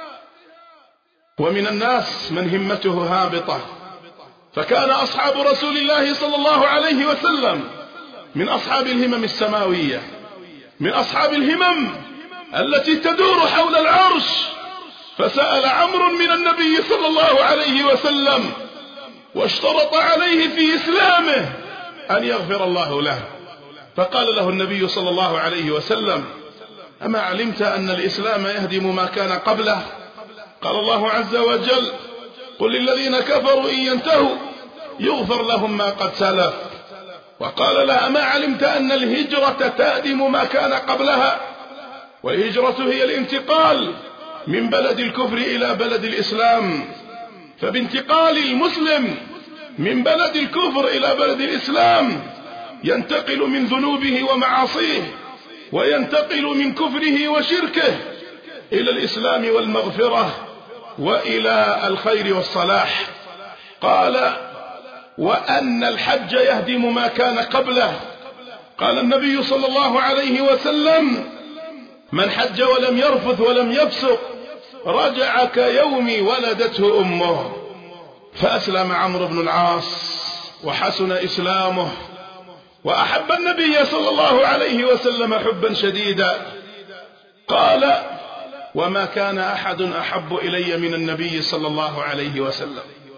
ومن الناس من همته هابطة، فكان أصحاب رسول الله صلى الله عليه وسلم من أصحاب الهمم السماوية، من أصحاب الهمم التي تدور حول العرش. فسأل عمرو من النبي صلى الله عليه وسلم واشترط عليه في إسلامه أن يغفر الله له، فقال له النبي صلى الله عليه وسلم: أما علمت أن الإسلام يهدم ما كان قبله؟ قال الله عز وجل: قل للذين كفروا إن ينتهوا يغفر لهم ما قد سلف. وقال له: أما علمت أن الهجرة تهدم ما كان قبلها؟ والهجرة هي الانتقال من بلد الكفر إلى بلد الإسلام، فبانتقال المسلم من بلد الكفر إلى بلد الإسلام ينتقل من ذنوبه ومعاصيه، وينتقل من كفره وشركه إلى الإسلام والمغفرة وإلى الخير والصلاح. قال: وأن الحج يهدم ما كان قبله. قال النبي صلى الله عليه وسلم: من حج ولم يرفث ولم يفسق رجع كيوم ولدته أمه. فأسلم عمرو بن العاص وحسن إسلامه، وأحب النبي صلى الله عليه وسلم حبا شديدا. قال: وما كان أحد أحب إلي من النبي صلى الله عليه وسلم،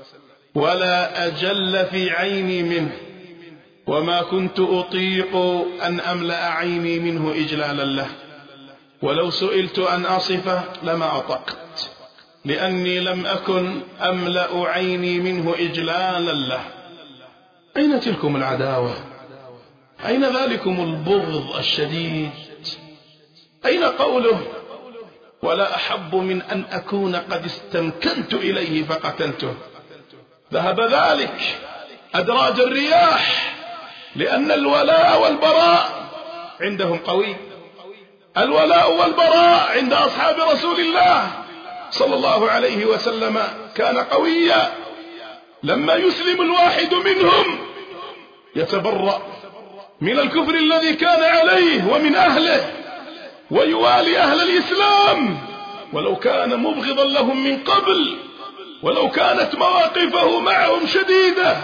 ولا أجل في عيني منه، وما كنت أطيق أن أملأ عيني منه إجلالا له، ولو سئلت أن أصفه لما أطقت، لأني لم أكن أملأ عيني منه إجلالا له. أين تلكم العداوة؟ أين ذلكم البغض الشديد؟ أين قوله: ولا أحب من أن أكون قد استمكنت إليه فقتلته؟ ذهب ذلك أدراج الرياح، لأن الولاء والبراء عندهم قوي. الولاء والبراء عند أصحاب رسول الله صلى الله عليه وسلم كان قويا. لما يسلم الواحد منهم يتبرأ من الكفر الذي كان عليه ومن أهله، ويوالي أهل الإسلام ولو كان مبغضا لهم من قبل، ولو كانت مواقفه معهم شديدة،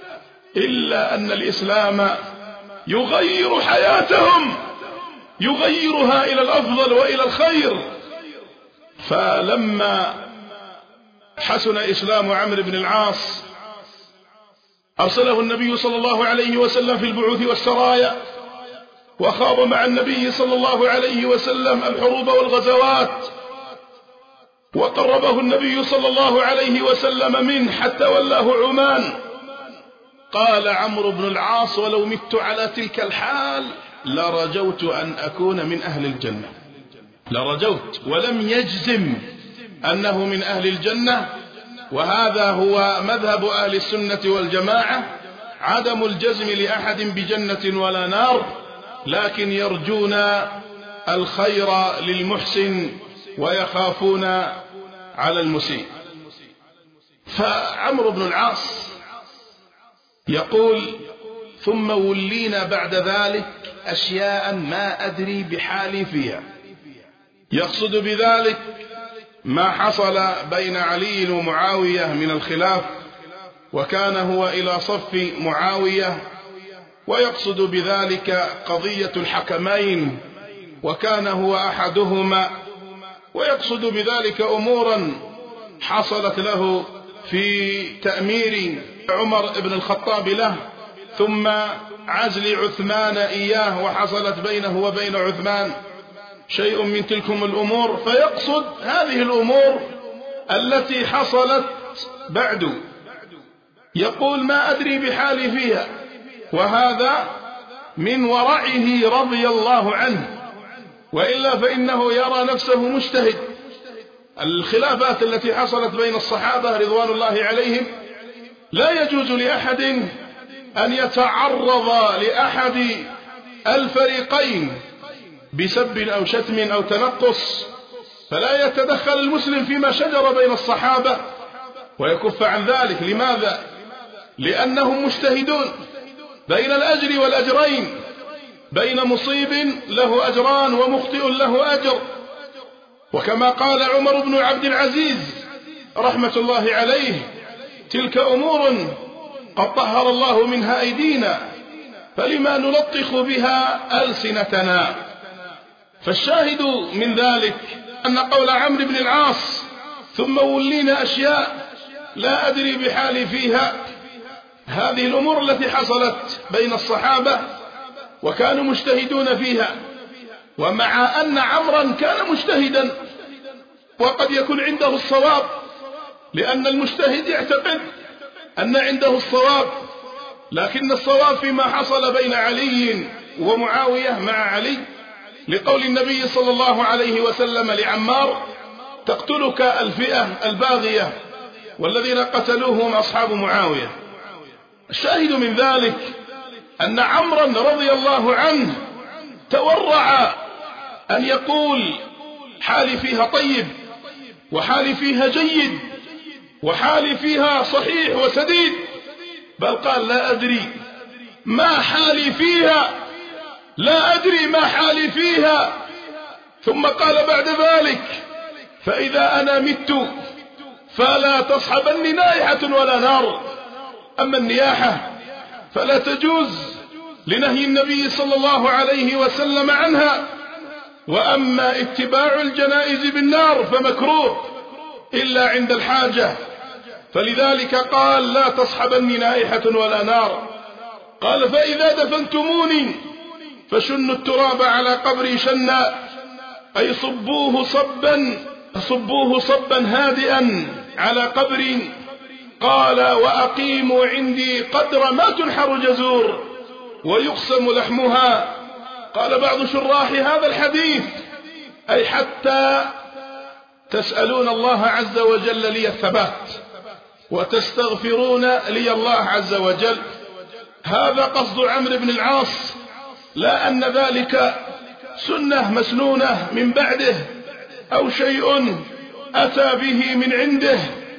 إلا أن الإسلام يغير حياتهم، يغيرها إلى الأفضل وإلى الخير. فلما حسن إسلام عمرو بن العاص أرسله النبي صلى الله عليه وسلم في البعوث والسرايا، وخاض مع النبي صلى الله عليه وسلم الحروب والغزوات، وقربه النبي صلى الله عليه وسلم منه حتى ولاه عمان. قال عمرو بن العاص: ولو مت على تلك الحال لرجوت أن أكون من أهل الجنة، لرجوت، ولم يجزم أنه من أهل الجنة. وهذا هو مذهب أهل السنة والجماعة، عدم الجزم لأحد بجنة ولا نار، لكن يرجون الخير للمحسن ويخافون على المسيء. فعمرو بن العاص يقول: ثم ولينا بعد ذلك أشياء ما أدري بحالي فيها. يقصد بذلك ما حصل بين علي ومعاوية من الخلاف، وكان هو إلى صف معاوية، ويقصد بذلك قضية الحكمين، وكان هو أحدهما، ويقصد بذلك أمورا حصلت له في تأمير عمر بن الخطاب له، ثم عزل عثمان إياه، وحصلت بينه وبين عثمان شيء من تلكم الأمور. فيقصد هذه الأمور التي حصلت بعد، يقول: ما أدري بحالي فيها. وهذا من ورعه رضي الله عنه، وإلا فإنه يرى نفسه مجتهد. الخلافات التي حصلت بين الصحابة رضوان الله عليهم لا يجوز لأحد أن يتعرض لأحد الفريقين بسب أو شتم أو تنقص، فلا يتدخل المسلم فيما شجر بين الصحابة ويكف عن ذلك. لماذا؟ لأنهم مجتهدون بين الأجر والأجرين، بين مصيب له أجران ومخطئ له أجر. وكما قال عمر بن عبد العزيز رحمة الله عليه: تلك أمور قد طهر الله منها أيدينا، فلما نلطخ بها ألسنتنا. فالشاهد من ذلك أن قول عمرو بن العاص: ثم ولينا أشياء لا أدري بحالي فيها، هذه الأمور التي حصلت بين الصحابة وكانوا مجتهدون فيها. ومع أن عمرا كان مجتهدا وقد يكون عنده الصواب، لأن المجتهد يعتقد أن عنده الصواب، لكن الصواب فيما حصل بين علي ومعاوية مع علي، لقول النبي صلى الله عليه وسلم لعمار: تقتلك الفئة الباغية، والذين قتلوهم أصحاب معاوية. الشاهد من ذلك أن عمرا رضي الله عنه تورع أن يقول: حالي فيها طيب، وحالي فيها جيد، وحالي فيها صحيح وسديد، بل قال: لا أدري ما حالي فيها، لا أدري ما حالي فيها. ثم قال بعد ذلك: فإذا أنا مت فلا تصحبني نائحة ولا نار. أما النياحة فلا تجوز لنهي النبي صلى الله عليه وسلم عنها، وأما اتباع الجنائز بالنار فمكروه إلا عند الحاجة، فلذلك قال: لا تصحبني نائحة ولا نار. قال: فإذا دفنتموني فشنوا التراب على قبري شنا، أي صبوه صبا صبوه صبا هادئا على قبري. قال: وأقيموا عندي قدر ما تنحر جزور ويقسم لحمها. قال بعض شراح هذا الحديث: أي حتى تسألون الله عز وجل لي الثبات، وتستغفرون لي الله عز وجل. هذا قصد عمرو بن العاص، لا أن ذلك سنة مسنونة من بعده أو شيء أتى به من عنده،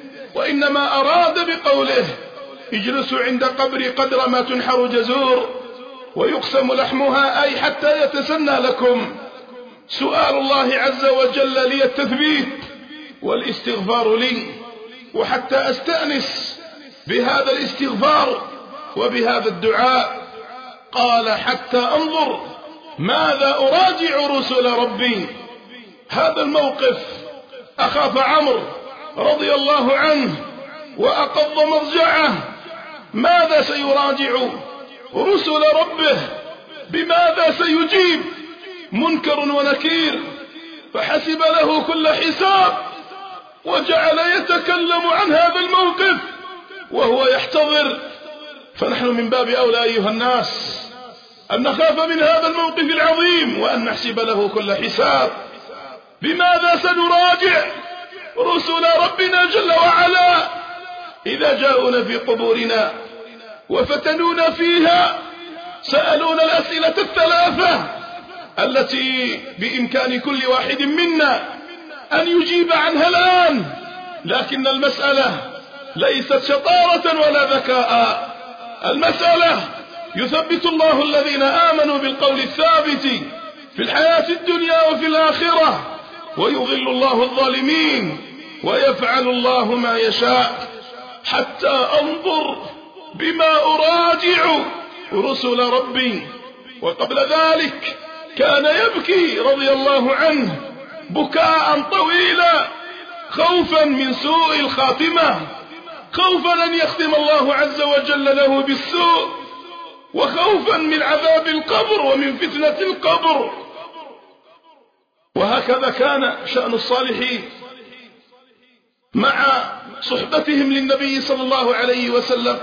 وإنما أراد بقوله: اجلسوا عند قبري قدر ما تنحر جزور ويقسم لحمها، أي حتى يتسنى لكم سؤال الله عز وجل لي التثبيت والاستغفار لي، وحتى أستأنس بهذا الاستغفار وبهذا الدعاء. قال: حتى أنظر ماذا أراجع رسل ربي. هذا الموقف أخاف عمرو رضي الله عنه وأقض مضجعه ماذا سيراجع رسل ربه؟ بماذا سيجيب؟ منكر ونكير، فحسب له كل حساب وجعل يتكلم عن هذا الموقف وهو يحتضر. فنحن من باب أولى أيها الناس أن نخاف من هذا الموقف العظيم وأن نحسب له كل حساب. بماذا سنراجع رسل ربنا جل وعلا إذا جاءونا في قبورنا وفتنونا فيها؟ سألونا الأسئلة الثلاثة التي بإمكان كل واحد منا أن يجيب عنها الآن، لكن المسألة ليست شطارة ولا ذكاء. المسألة يثبت الله الذين آمنوا بالقول الثابت في الحياة الدنيا وفي الآخرة، ويضل الله الظالمين، ويفعل الله ما يشاء. حتى أنظر بما أراجع رسل ربي. وقبل ذلك كان يبكي رضي الله عنه بكاء طويلا خوفا من سوء الخاتمة، خوفا أن يختم الله عز وجل له بالسوء، وخوفا من عذاب القبر ومن فتنة القبر. وهكذا كان شأن الصالحين مع صحبتهم للنبي صلى الله عليه وسلم،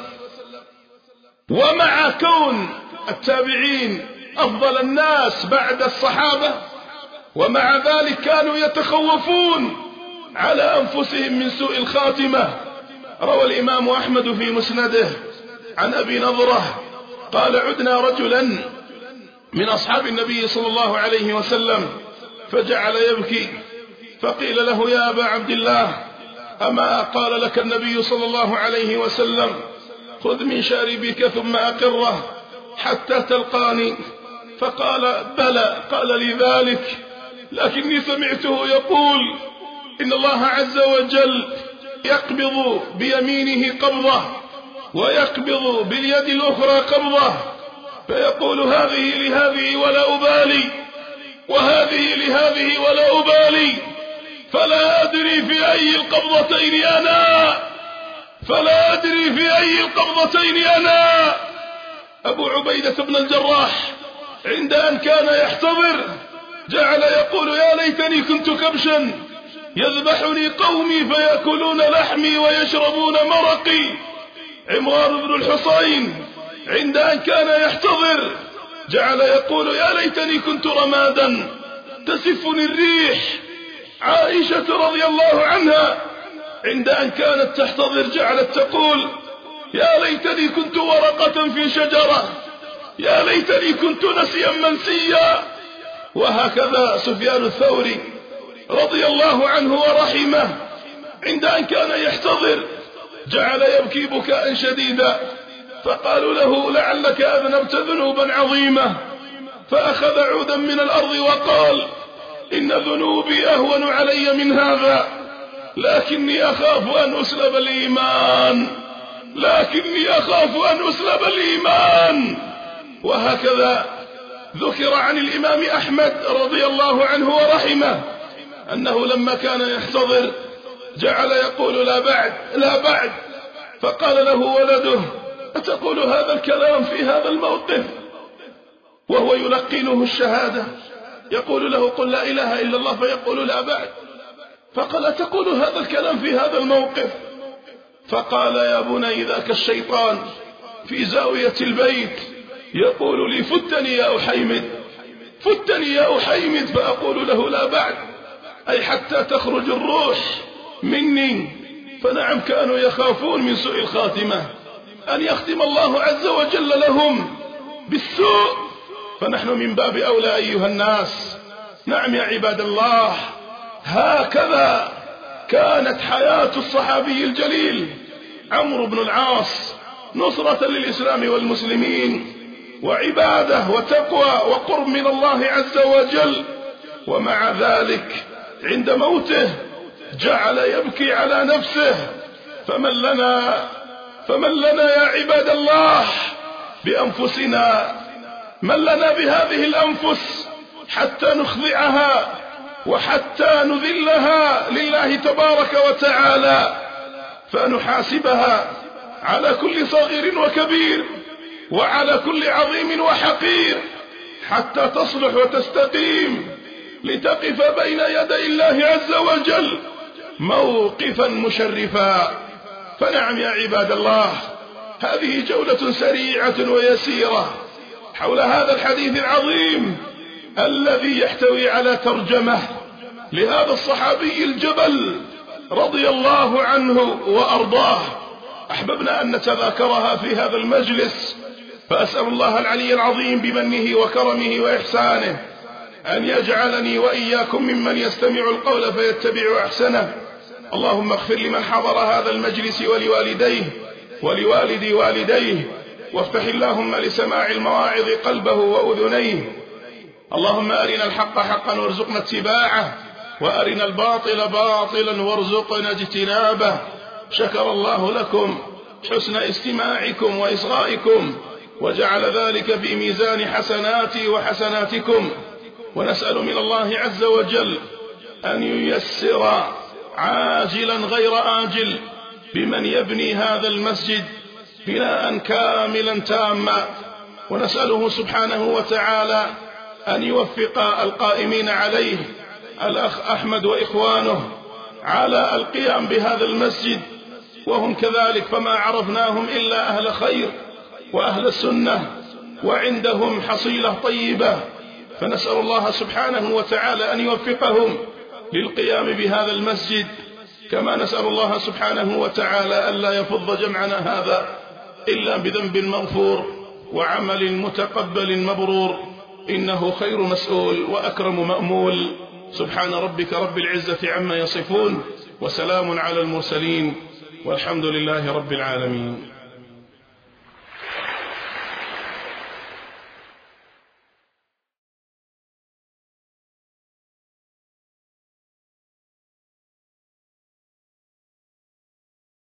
ومع كون التابعين أفضل الناس بعد الصحابة، ومع ذلك كانوا يتخوفون على أنفسهم من سوء الخاتمة. روى الإمام أحمد في مسنده عن أبي نضرة قال: عدنا رجلا من أصحاب النبي صلى الله عليه وسلم فجعل يبكي، فقيل له: يا أبا عبد الله، أما قال لك النبي صلى الله عليه وسلم خذ من شاربك ثم أقره حتى تلقاني؟ فقال: بلى. قال: لي ذلك، لكني سمعته يقول إن الله عز وجل يقبض بيمينه قبضة ويقبض باليد الأخرى قبضة، فيقول هذه لهذه ولا أبالي، وهذه لهذه ولا أبالي، فلا أدري في أي القبضتين أنا فلا أدري في أي القبضتين أنا. أبو عبيدة بن الجراح عند أن كان يحتضر جعل يقول: يا ليتني كنت كبشا يذبحني قومي فيأكلون لحمي ويشربون مرقي. عمران بن الحصين عند أن كان يحتضر جعل يقول: يا ليتني كنت رمادا تسفني الريح. عائشة رضي الله عنها عند أن كانت تحتضر جعلت تقول: يا ليتني كنت ورقة في شجرة، يا ليتني كنت نسيا منسيا. وهكذا سفيان الثوري رضي الله عنه ورحمه عند أن كان يحتضر جعل يبكي بكاء شديدا، فقالوا له: لعلك أذنبت ذنوبا عظيمة، فأخذ عودا من الأرض وقال: إن ذنوبي أهون علي من هذا، لكني أخاف أن أسلب الإيمان لكني أخاف أن أسلب الإيمان. وهكذا ذكر عن الإمام أحمد رضي الله عنه ورحمه أنه لما كان يحتضر جعل يقول: لا بعد لا بعد. فقال له ولده: أتقول هذا الكلام في هذا الموقف؟ وهو يلقنه الشهادة، يقول له: قل لا إله إلا الله، فيقول: لا بعد. فقال: أتقول هذا الكلام في هذا الموقف؟ فقال: يا بني ذاك الشيطان في زاوية البيت يقول لي: فتني يا أحيمد فتني يا أحيمد، فأقول له: لا بعد، أي حتى تخرج الروح مني. فنعم كانوا يخافون من سوء الخاتمة، أن يختم الله عز وجل لهم بالسوء. فنحن من باب أولى أيها الناس. نعم يا عباد الله، هكذا كانت حياة الصحابي الجليل عمرو بن العاص، نصرة للإسلام والمسلمين، وعبادة وتقوى وقرب من الله عز وجل. ومع ذلك عند موته جعل يبكي على نفسه. فمن لنا فمن لنا يا عباد الله بأنفسنا؟ من لنا بهذه الأنفس حتى نخضعها وحتى نذلها لله تبارك وتعالى، فنحاسبها على كل صغير وكبير وعلى كل عظيم وحقير، حتى تصلح وتستقيم لتقف بين يدي الله عز وجل موقفا مشرفا. فنعم يا عباد الله، هذه جولة سريعة ويسيرة حول هذا الحديث العظيم الذي يحتوي على ترجمة لهذا الصحابي الجبل رضي الله عنه وأرضاه. أحببنا أن نتذاكرها في هذا المجلس، فأسأل الله العلي العظيم بمنه وكرمه وإحسانه أن يجعلني وإياكم ممن يستمع القول فيتبع أحسنه. اللهم اغفر لمن حضر هذا المجلس ولوالديه ولوالدي والديه، وافتح اللهم لسماع المواعظ قلبه وأذنيه. اللهم أرنا الحق حقا وارزقنا اتباعه، وأرنا الباطل باطلا وارزقنا اجتنابه. شكر الله لكم حسن استماعكم وإصغائكم، وجعل ذلك في ميزان حسناتي وحسناتكم. ونسأل من الله عز وجل أن ييسر عاجلا غير آجل بمن يبني هذا المسجد بناء كاملا تاما، ونسأله سبحانه وتعالى أن يوفق القائمين عليه الأخ أحمد وإخوانه على القيام بهذا المسجد، وهم كذلك فما عرفناهم إلا أهل خير وأهل السنة، وعندهم حصيلة طيبة، فنسأل الله سبحانه وتعالى أن يوفقهم للقيام بهذا المسجد، كما نسأل الله سبحانه وتعالى ألا يفض جمعنا هذا إلا بذنب مغفور وعمل متقبل مبرور، إنه خير مسؤول وأكرم مأمول. سبحان ربك رب العزة عما يصفون، وسلام على المرسلين، والحمد لله رب العالمين.